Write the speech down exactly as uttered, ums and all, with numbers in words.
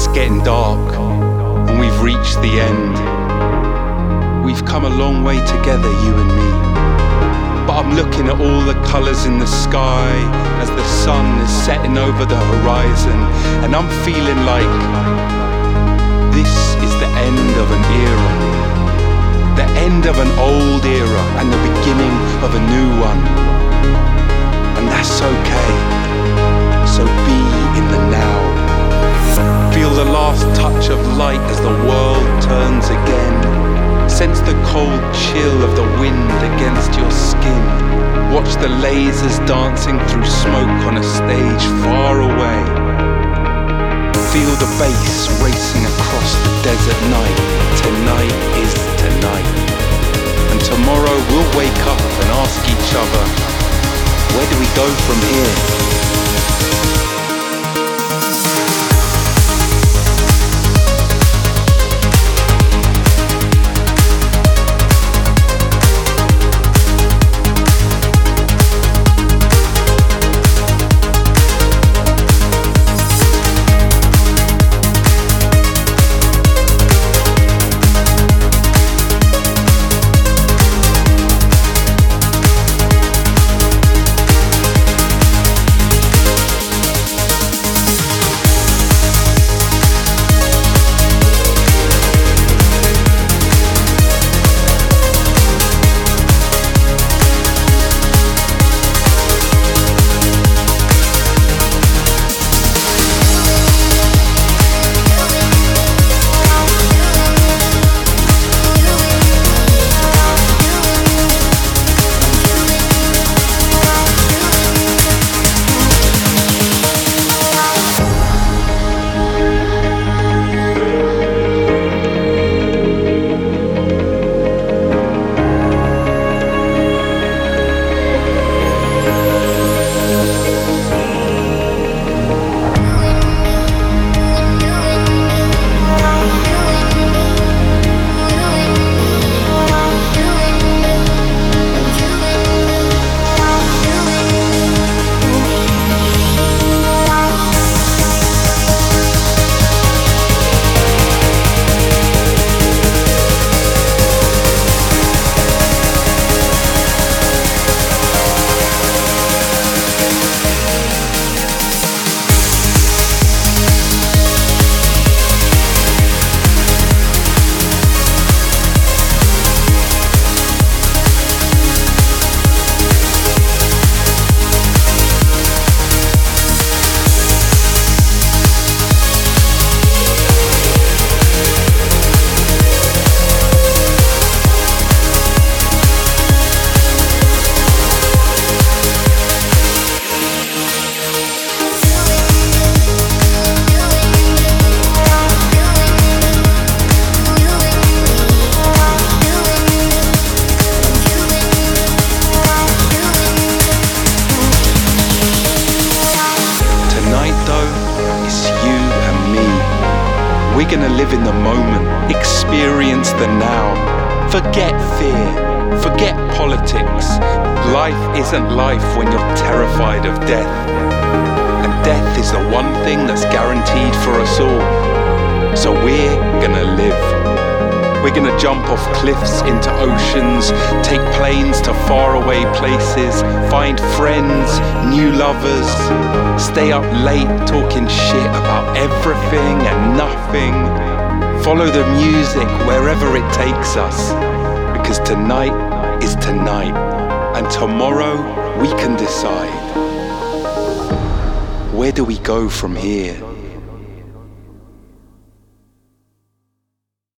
It's getting dark and we've reached the end. We've come a long way together, you and me. But I'm looking at all the colours in the sky as the sun is setting over the horizon, and I'm feeling like this is the end of an era, the end of an old era and the beginning of a new one. And that's okay, so be in the now. Feel the last touch of light as the world turns again. Sense the cold chill of the wind against your skin. Watch the lasers dancing through smoke on a stage far away. Feel the bass racing across the desert night. Tonight is tonight. And tomorrow we'll wake up and ask each other, where do we go from here? We're gonna live in the moment, experience the now. Forget fear, forget politics. Life isn't life when you're terrified of death. And death is the one thing that's guaranteed for us all. So we're gonna live. We're gonna jump off cliffs into oceans, take planes to faraway places, find friends, new lovers, stay up late talking shit about everything and nothing. Follow the music wherever it takes us, because tonight is tonight, and tomorrow we can decide. Where do we go from here?